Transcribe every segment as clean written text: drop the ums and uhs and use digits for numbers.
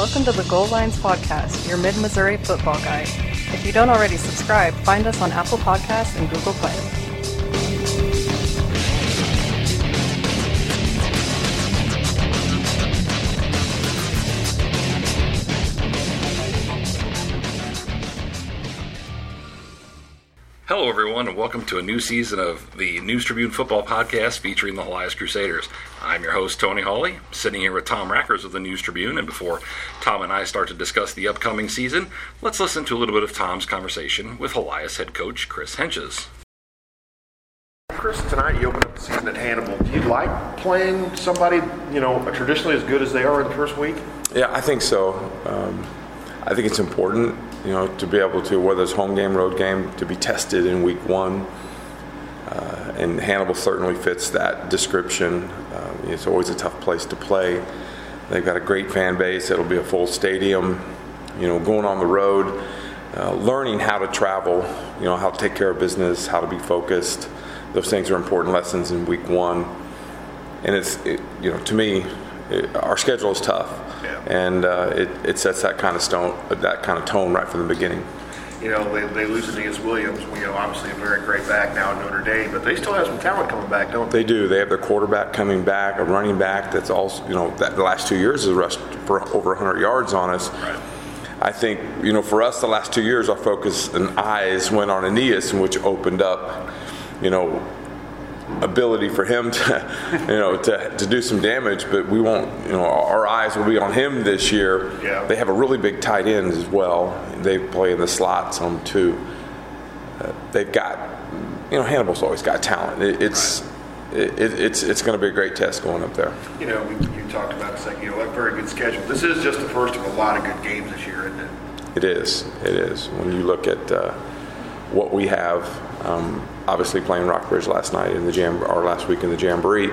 Welcome to the Goal Lines Podcast, your mid-Missouri football guide. If you don't already subscribe, find us on Apple Podcasts and Google Play. Hello, everyone, and welcome to a new season of the News Tribune Football Podcast featuring the Elias Crusaders. I'm your host, Tony Hawley, sitting here with Tom Rackers of the News Tribune, and before Tom and I start to discuss the upcoming season, let's listen to a little bit of Tom's conversation with Elias head coach Chris Henches. Chris, tonight you open up the season at Hannibal. Do you like playing somebody, traditionally as good as they are in the first week? Yeah, I think so. I think it's important, to be able to, whether it's home game, road game, to be tested in week one. And Hannibal certainly fits that description. It's always a tough place to play. They've got a great fan base. It'll be a full stadium. Going on the road, learning how to travel, how to take care of business, how to be focused. Those things are important lessons in week one. And to me, our schedule is tough. Yeah. And it sets that kind of tone right from the beginning. They lose against Williams. Obviously a very great back now at Notre Dame, but they still have some talent coming back, don't they? They do. They have their quarterback coming back, a running back that's also, that the last 2 years has rushed for over 100 yards on us. Right. I think, for us, the last 2 years, our focus and eyes went on Aeneas, which opened up, ability for him to do some damage, but we won't, our eyes will be on him this year. Yeah. They have a really big tight end as well. They play in the slot some too. They've got, Hannibal's always got talent. It's going to be a great test going up there. You talked about a second, a very good schedule. This is just the first of a lot of good games this year, isn't it? It is. When you look at what we have, obviously playing Rockbridge last night in last week in the Jamboree,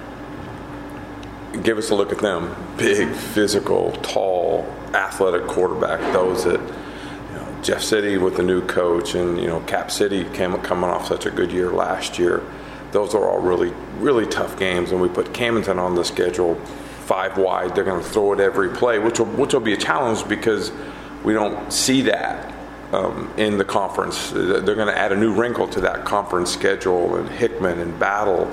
give us a look at them. Big, physical, tall, athletic quarterback. Those that, Jeff City with the new coach, and Cap City coming off such a good year last year. Those are all really, really tough games. And we put Camdenton on the schedule 5 wide. They're going to throw it every play, which will be a challenge because we don't see that in the conference. They're going to add a new wrinkle to that conference schedule, and Hickman and Battle.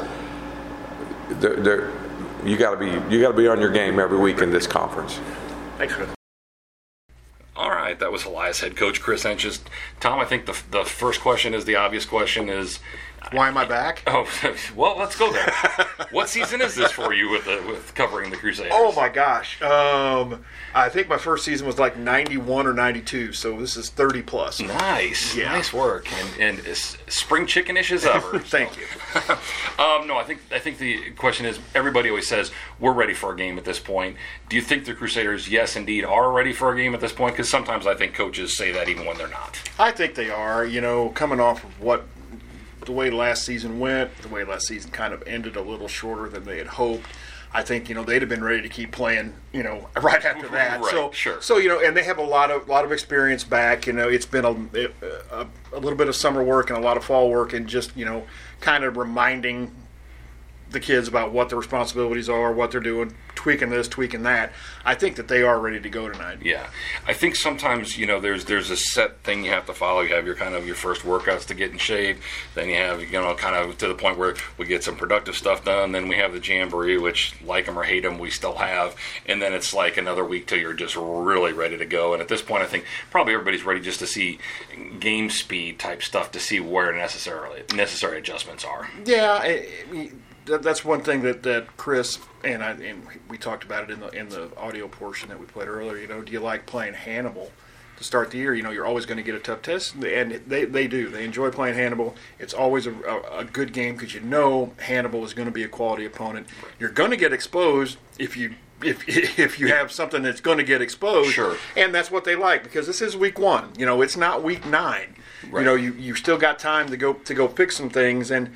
You got to be on your game every week in this conference. Thanks, Chris. All right, that was Elias head coach Chris Henches. Tom, I think the first question is the obvious question is, why am I back? Oh, well, let's go there. What season is this for you with covering the Crusaders? Oh, my gosh. I think my first season was like 91 or 92, so this is 30 plus. Nice. Yeah. Nice work. And as spring chicken-ish as ever. Thank you. No, I think the question is, everybody always says, we're ready for a game at this point. Do you think the Crusaders, yes, indeed, are ready for a game at this point? Because sometimes I think coaches say that even when they're not. I think they are, coming off of the way last season went, the way last season kind of ended a little shorter than they had hoped. I think they'd have been ready to keep playing, right after that. Right, sure. So and they have a lot of experience back. It's been a little bit of summer work and a lot of fall work, and just kind of reminding the kids about what their responsibilities are, what they're doing, tweaking this, tweaking that. I think that they are ready to go tonight. Yeah, I think sometimes there's a set thing you have to follow. You have your first workouts to get in shape. Then you have kind of to the point where we get some productive stuff done. Then we have the Jamboree, which, like them or hate them, we still have. And then it's like another week till you're just really ready to go. And at this point, I think probably everybody's ready just to see game speed type stuff to see where necessary adjustments are. Yeah. That's one thing that Chris and we talked about it in the audio portion that we played earlier. Do you like playing Hannibal to start the year? You're always going to get a tough test, and they do. They enjoy playing Hannibal. It's always a good game because Hannibal is going to be a quality opponent. You're going to get exposed if you have something that's going to get exposed. Sure. And that's what they like, because this is week 1. It's not week 9. Right. You still got time to go fix some things, and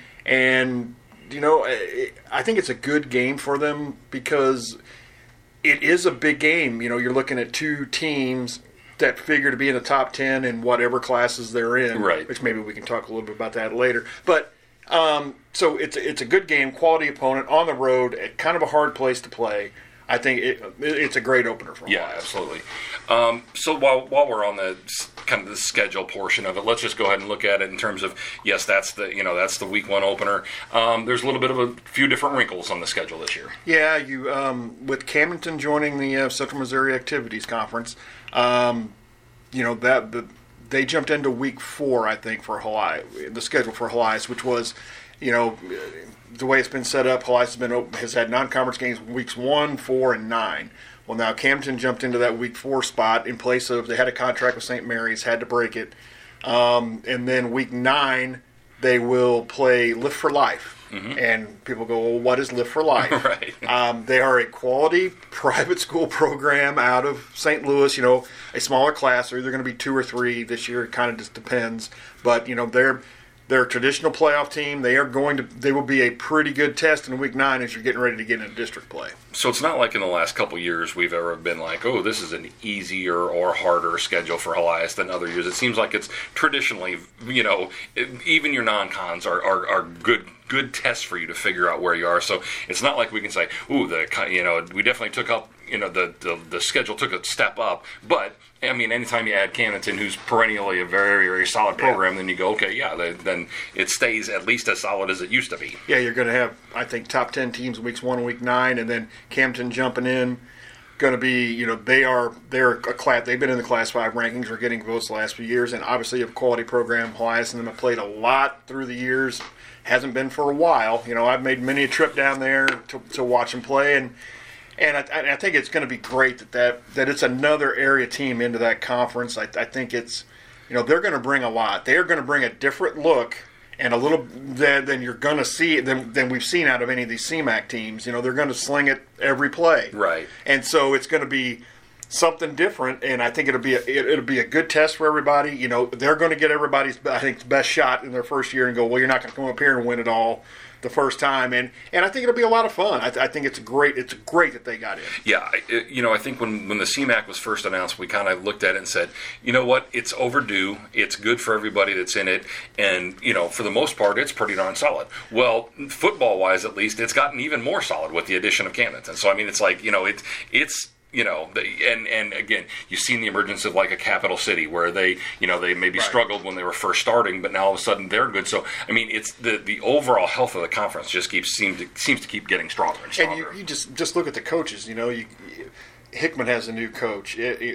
I think it's a good game for them because it is a big game. You're looking at 2 teams that figure to be in the top 10 in whatever classes they're in, right? Which maybe we can talk a little bit about that later. But so it's a good game, quality opponent on the road at kind of a hard place to play. I think it's a great opener for Yeah, Hawkeyes. absolutely. So while we're on the kind of the schedule portion of it, let's just go ahead and look at it in terms of, yes, that's the week one opener. There's a little bit of a few different wrinkles on the schedule this year. Yeah, you with Camdenton joining the Central Missouri Activities Conference, they jumped into week 4, I think, for Hawaii, the schedule for Hawaii, which was, the way it's been set up, Hawaii has had non-conference games weeks 1, 4, and 9. Well, now Camden jumped into that week 4 spot in place of they had a contract with St. Mary's, had to break it, and then week 9 they will play Lift for Life. Mm-hmm. And people go, well, what is Lift for Life? Right. They are a quality private school program out of St. Louis, a smaller class. They're either going to be 2 or 3 this year. It kind of just depends. But, they're a traditional playoff team. They will be a pretty good test in week 9 as you're getting ready to get into district play. So it's not like in the last couple of years we've ever been like, oh, this is an easier or harder schedule for Helias than other years. It seems like it's traditionally, even your non-cons are good tests for you to figure out where you are. So it's not like we can say, ooh, we definitely took up, the schedule took a step up, but I mean, anytime you add Camdenton, who's perennially a very, very solid program, then you go, okay, then it stays at least as solid as it used to be. Yeah, you're going to have, I think, top 10 teams weeks 1 and week 9, and then Camdenton jumping in, going to be, they're a class. They've been in the Class 5 rankings. We're getting votes the last few years, and obviously you have a quality program. Helias and them have played a lot through the years. Hasn't been for a while. I've made many a trip down there to watch them play, and I think it's going to be great that it's another area team into that conference. I think it's, they're going to bring a lot. They are going to bring a different look and a little than you're going to see than we've seen out of any of these CMAC teams. They're going to sling it every play. Right. And so it's going to be something different, and I think it'll be a good test for everybody. They're going to get everybody's, I think, best shot in their first year and go, well, you're not going to come up here and win it all the first time, and I think it'll be a lot of fun. I think it's great that they got in. Yeah, I think when the CMAC was first announced, we kind of looked at it and said, you know what, it's overdue. It's good for everybody that's in it, and for the most part, it's pretty darn solid. Well, football-wise, at least, it's gotten even more solid with the addition of Camdenton. So I mean, it's like it's. And again, you've seen the emergence of like a capital city where they maybe struggled when they were first starting, but now all of a sudden they're good. So I mean, it's the overall health of the conference just seems to keep getting stronger and stronger. And you just look at the coaches. Hickman has a new coach. And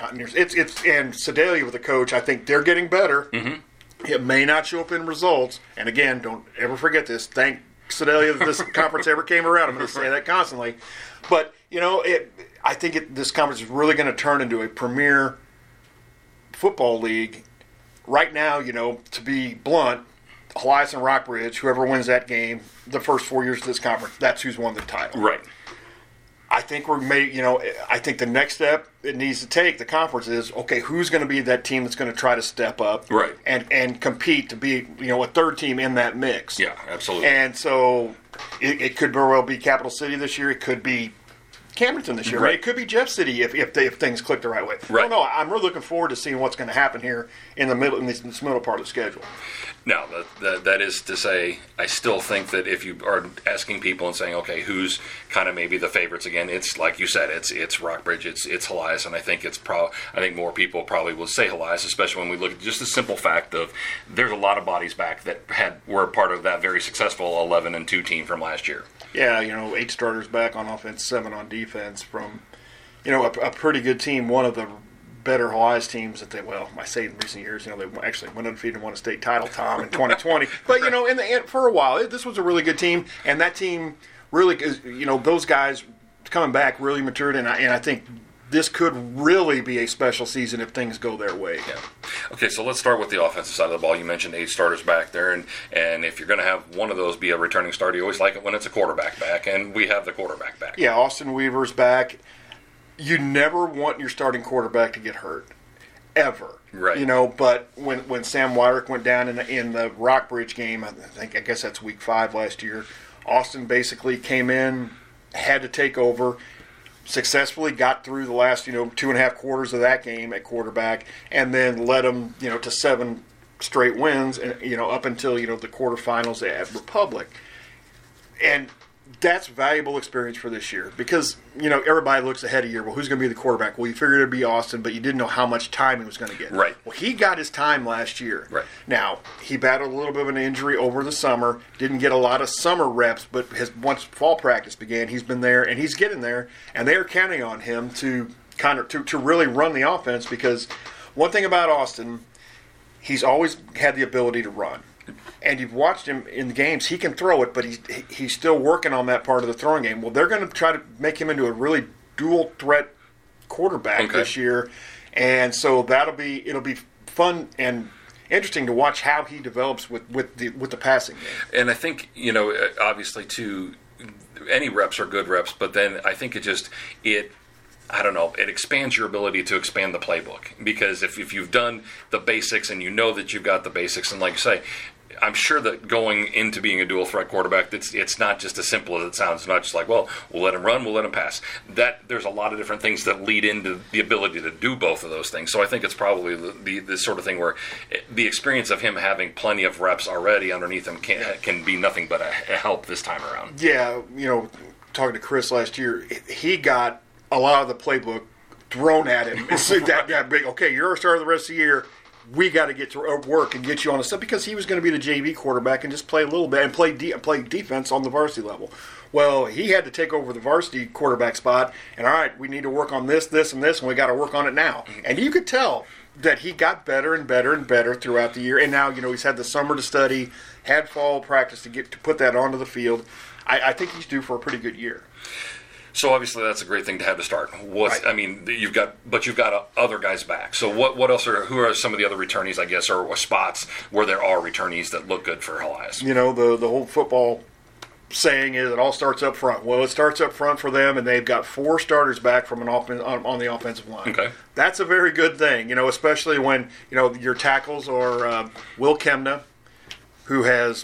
Sedalia with the coach. I think they're getting better. Mm-hmm. It may not show up in results. And again, don't ever forget this. Thank Sedalia that this conference ever came around. I'm going to say that constantly, but I think this conference is really going to turn into a premier football league. Right now, to be blunt, Helias and Rockbridge, whoever wins that game, the first 4 years of this conference, that's who's won the title. Right. I think I think the next step it needs to take, the conference, is, okay, who's going to be that team that's going to try to step up right. and compete to be, a third team in that mix. Yeah, absolutely. And so it could very well be Capital City this year. It could be Camdenton this year. Right. It could be Jeff City if things click the right way. Right. No, I'm really looking forward to seeing what's going to happen here in the middle, in this middle part of the schedule. Now, that is to say, I still think that if you are asking people and saying, okay, who's kind of maybe the favorites again, it's like you said, it's Rockbridge, it's Helias, and I think I think more people probably will say Helias, especially when we look at just the simple fact of there's a lot of bodies back that were part of that very successful 11-2 team from last year. Yeah, 8 starters back on offense, 7 on defense from, a pretty good team. One of the better Helias teams that I say in recent years, they actually went undefeated and won a state title, Tom, in 2020. But, in the end, for a while, this was a really good team. And that team really, those guys coming back really matured. And I think this could really be a special season if things go their way. Yeah. Okay, so let's start with the offensive side of the ball. You mentioned 8 starters back there, and if you're going to have one of those be a returning starter, you always like it when it's a quarterback back, and we have the quarterback back. Yeah, Austin Weaver's back. You never want your starting quarterback to get hurt, ever. Right. But when Sam Wyrick went down in the Rockbridge game, I guess that's week 5 last year, Austin basically came in, had to take over, successfully got through the last 2.5 quarters of that game at quarterback, and then led them to 7 straight wins, and up until the quarterfinals at Republic. And that's valuable experience for this year because, everybody looks ahead a year. Well, who's going to be the quarterback? Well, you figured it would be Austin, but you didn't know how much time he was going to get. Right. Well, he got his time last year. Right. Now, he battled a little bit of an injury over the summer, didn't get a lot of summer reps, but once fall practice began, he's been there, and he's getting there, and they are counting on him to to really run the offense because one thing about Austin, he's always had the ability to run. And you've watched him in the games. He can throw it, but he's still working on that part of the throwing game. Well, they're going to try to make him into a really dual threat quarterback this year, and so it'll be fun and interesting to watch how he develops with the passing game. And I think obviously too, any reps are good reps, but then I think it expands your ability to expand the playbook because if you've done the basics and you know that you've got the basics, and like you say, I'm sure that going into being a dual threat quarterback, it's not just as simple as it sounds. It's not just like, well, we'll let him run, we'll let him pass. There's a lot of different things that lead into the ability to do both of those things. So I think it's probably the sort of thing where the experience of him having plenty of reps already underneath him can be nothing but a help this time around. Yeah, talking to Chris last year, he got a lot of the playbook thrown at him. It's that big. Okay, you're our starter the rest of the year. We got to get to work and get you on the stuff because he was going to be the JV quarterback and just play a little bit and play defense on the varsity level. Well, he had to take over the varsity quarterback spot, and all right, we need to work on this, and this, and we got to work on it now. And you could tell that he got better and better and better throughout the year. And now, he's had the summer to study, had fall practice to put that onto the field. I think he's due for a pretty good year. So obviously that's a great thing to have to start. Right. I mean, you've got other guys back. So what else who are some of the other returnees, I guess, or spots where there are returnees that look good for Elias? The whole football saying is it all starts up front. Well, it starts up front for them, and they've got 4 starters back from on the offensive line. Okay. That's a very good thing, especially when, your tackles are Will Kemna, who has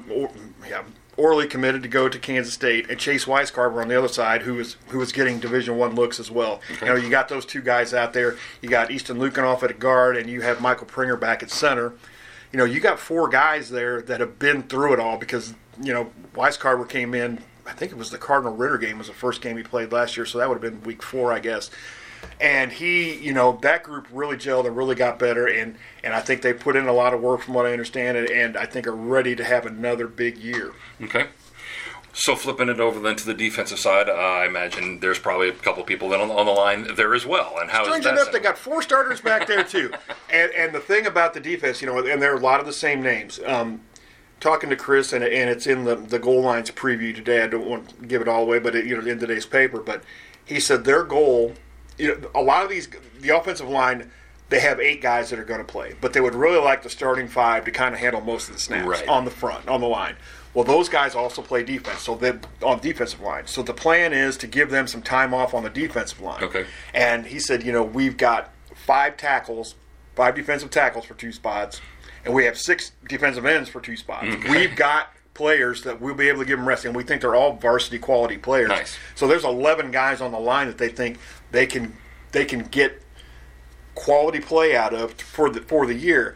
Orly committed to go to Kansas State, and Chase Weiscarver on the other side, who is getting Division I looks as well. Okay. You got those 2 guys out there. You got Easton Lukenoff at guard, and you have Michael Pringer back at center. You got 4 guys there that have been through it all because, Weiscarver came in, I think it was the Cardinal Ritter game was the first game he played last year, so that would have been week 4, I guess. And he, that group really gelled and really got better, and I think they put in a lot of work from what I understand, and I think are ready to have another big year. Okay. So flipping it over then to the defensive side, I imagine there's probably a couple people then on the line there as well. And how Strange is that? Enough, they got 4 starters back there too. And the thing about the defense, and there are a lot of the same names. Talking to Chris, and it's in the goal lines preview today. I don't want to give it all away, but in today's paper. But he said their goal. A lot of the offensive line, they have 8 guys that are going to play, but they would really like the starting 5 to kind of handle most of the snaps on the front, on the line. Well, those guys also play defense, so they're on defensive line. So the plan is to give them some time off on the defensive line. Okay. And he said, we've got 5 defensive tackles for 2 spots, and we have 6 defensive ends for 2 spots. Okay. We've got players that we'll be able to give them rest, and we think they're all varsity quality players. Nice. So there's 11 guys on the line that they think they can get quality play out of for the year.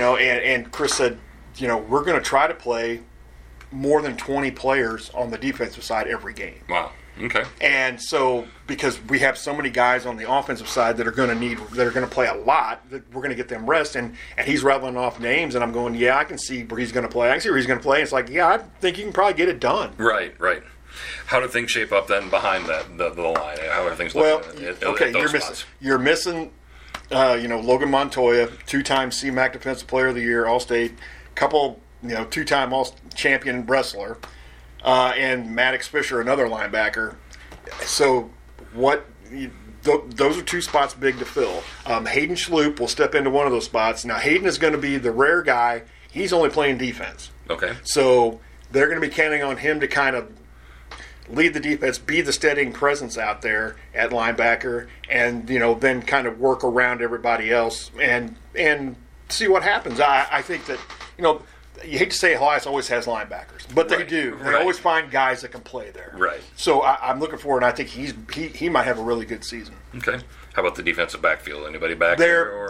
And Chris said, we're going to try to play more than 20 players on the defensive side every game. Wow. Okay. And so, because we have so many guys on the offensive side that are going to play a lot, that we're going to get them rest. And he's rattling off names, and I'm going, yeah, I can see where he's going to play. I can see where he's going to play. And it's like, yeah, I think you can probably get it done. Right. How do things shape up then behind the line? How are things looking at those spots? You're missing, Logan Montoya, 2-time CMAC Defensive Player of the Year, All-State, couple, 2-time All-Champion wrestler. And Maddox Fisher, another linebacker. So those are 2 spots big to fill. Hayden Schloop will step into one of those spots. Now, Hayden is going to be the rare guy. He's only playing defense. Okay. So they're going to be counting on him to kind of lead the defense, be the steadying presence out there at linebacker, and, then kind of work around everybody else and see what happens. I think that, you hate to say Elias always has linebackers, but they do. They always find guys that can play there. Right. So I'm looking forward, and I think he might have a really good season. Okay. How about the defensive backfield? Anybody back there?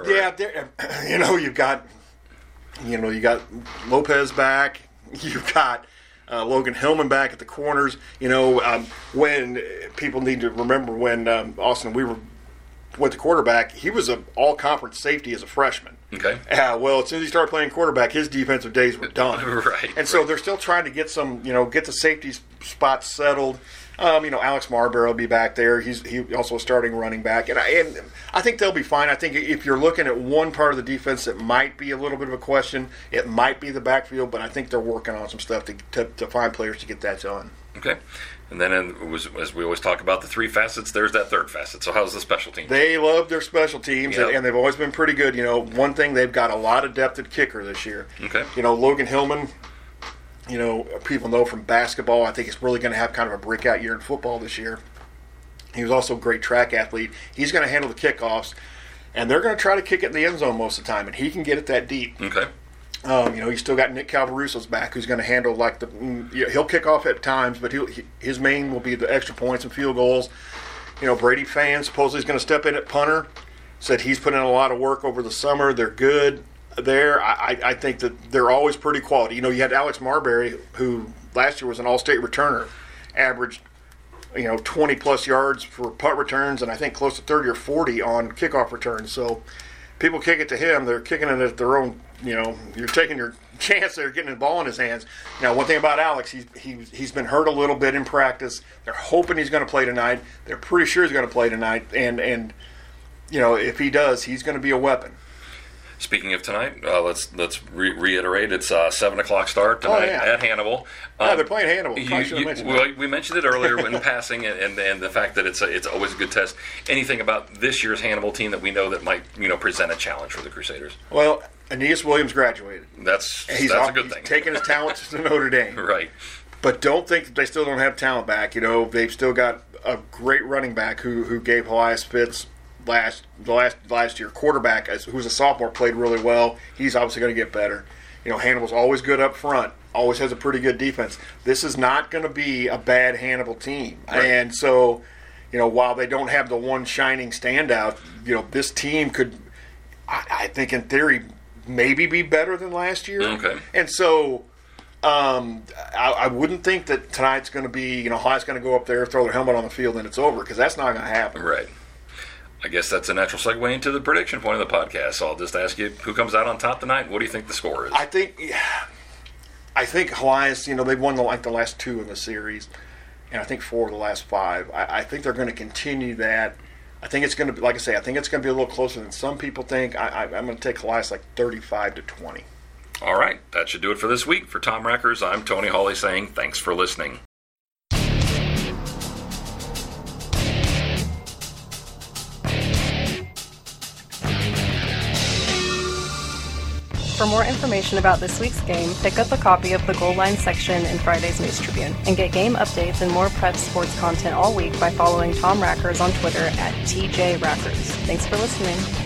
You got Lopez back. You've got Logan Hillman back at the corners. When people need to remember when Austin Weaver went to quarterback, he was an all-conference safety as a freshman. Okay. Well, as soon as he started playing quarterback, his defensive days were done. Right. And so they're still trying to get get the safety spots settled. Alex Marbury will be back there. He also a starting running back, and I think they'll be fine. I think if you're looking at one part of the defense that might be a little bit of a question, it might be the backfield. But I think they're working on some stuff to find players to get that done. Okay. And then, as we always talk about the three facets, there's that third facet. So how's the special teams? They love their special teams, Yep. and they've always been pretty good. One thing, they've got a lot of depth at kicker this year. Okay. Logan Hillman, people know from basketball, I think he's really going to have kind of a breakout year in football this year. He was also a great track athlete. He's going to handle the kickoffs, and they're going to try to kick it in the end zone most of the time, and he can get it that deep. Okay. You still got Nick Calvaruso's back, who's going to handle he'll kick off at times, but his main will be the extra points and field goals. Brady Fan supposedly is going to step in at punter. Said he's put in a lot of work over the summer. They're good there. I think that they're always pretty quality. You had Alex Marbury, who last year was an all-state returner, averaged 20-plus yards for punt returns, and I think close to 30 or 40 on kickoff returns. So people kick it to him. They're kicking it at their own. You're taking your chance there, getting the ball in his hands. Now, one thing about Alex, he's been hurt a little bit in practice. They're hoping he's going to play tonight. They're pretty sure he's going to play tonight, and if he does, he's going to be a weapon. Speaking of tonight, let's reiterate. It's a 7 o'clock start tonight at Hannibal. They're playing Hannibal. We mentioned it earlier in passing, and the fact that it's always a good test. Anything about this year's Hannibal team that we know that might present a challenge for the Crusaders? Well, Aeneas Williams graduated. That's a good thing. He's taking his talent to Notre Dame. Right. But don't think that they still don't have talent back. They've still got a great running back who gave Elias Fitz last year. Quarterback, who was a sophomore, played really well. He's obviously going to get better. Hannibal's always good up front. Always has a pretty good defense. This is not going to be a bad Hannibal team. Right. And so, while they don't have the one shining standout, this team could, I think in theory, maybe be better than last year. Okay. And so I wouldn't think that tonight's going to be, Hyatt's going to go up there, throw their helmet on the field, and it's over, because that's not going to happen. Right. I guess that's a natural segue into the prediction point of the podcast. So I'll just ask you, who comes out on top tonight? What do you think the score is? I think Hawaii's, they've won the last 2 in the series, and I think 4 of the last 5. I think they're going to continue that. I think it's going to be, like I say, I think it's going to be a little closer than some people think. I'm going to take Hawaii's 35-20. All right. That should do it for this week. For Tom Rackers, I'm Tony Hawley saying thanks for listening. For more information about this week's game, pick up a copy of the Goal Line section in Friday's News Tribune, and get game updates and more prep sports content all week by following Tom Rackers on Twitter @TJRackers. Thanks for listening.